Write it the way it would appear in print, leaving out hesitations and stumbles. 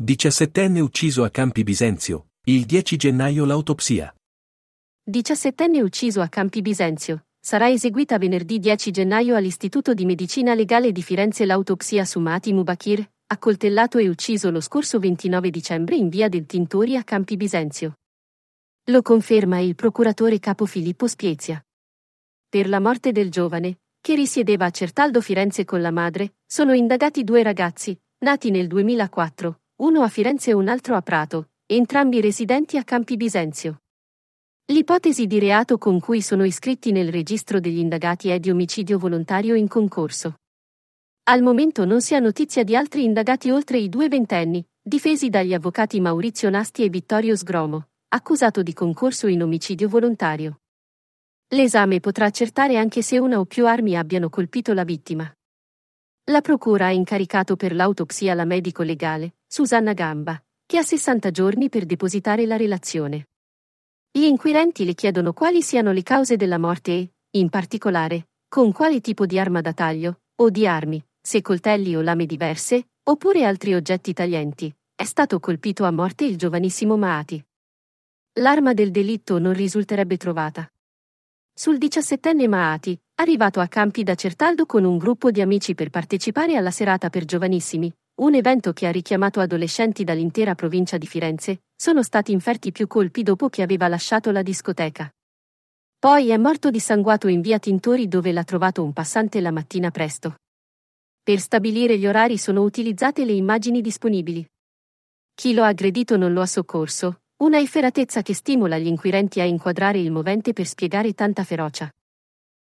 17enne ucciso a Campi Bisenzio, il 10 gennaio l'autopsia. 17enne ucciso a Campi Bisenzio. Sarà eseguita venerdì 10 gennaio all'Istituto di Medicina Legale di Firenze l'autopsia su Mati Mubakir, accoltellato e ucciso lo scorso 29 dicembre in via del Tintori a Campi Bisenzio. Lo conferma il procuratore capo Filippo Spiezia. Per la morte del giovane, che risiedeva a Certaldo Firenze con la madre, sono indagati due ragazzi, nati nel 2004, uno a Firenze e un altro a Prato, entrambi residenti a Campi Bisenzio. L'ipotesi di reato con cui sono iscritti nel registro degli indagati è di omicidio volontario in concorso. Al momento non si ha notizia di altri indagati oltre i due ventenni, difesi dagli avvocati Maurizio Nasti e Vittorio Sgromo, accusato di concorso in omicidio volontario. L'esame potrà accertare anche se una o più armi abbiano colpito la vittima. La procura ha incaricato per l'autopsia la medico legale, Susanna Gamba, che ha 60 giorni per depositare la relazione. Gli inquirenti le chiedono quali siano le cause della morte e, in particolare, con quale tipo di arma da taglio, o di armi, se coltelli o lame diverse, oppure altri oggetti taglienti, è stato colpito a morte il giovanissimo Maati. L'arma del delitto non risulterebbe trovata. Sul 17enne Maati, arrivato a Campi da Certaldo con un gruppo di amici per partecipare alla serata per giovanissimi, un evento che ha richiamato adolescenti dall'intera provincia di Firenze, sono stati inferti più colpi dopo che aveva lasciato la discoteca. Poi è morto dissanguato in via Tintori dove l'ha trovato un passante la mattina presto. Per stabilire gli orari sono utilizzate le immagini disponibili. Chi lo ha aggredito non lo ha soccorso, una efferatezza che stimola gli inquirenti a inquadrare il movente per spiegare tanta ferocia.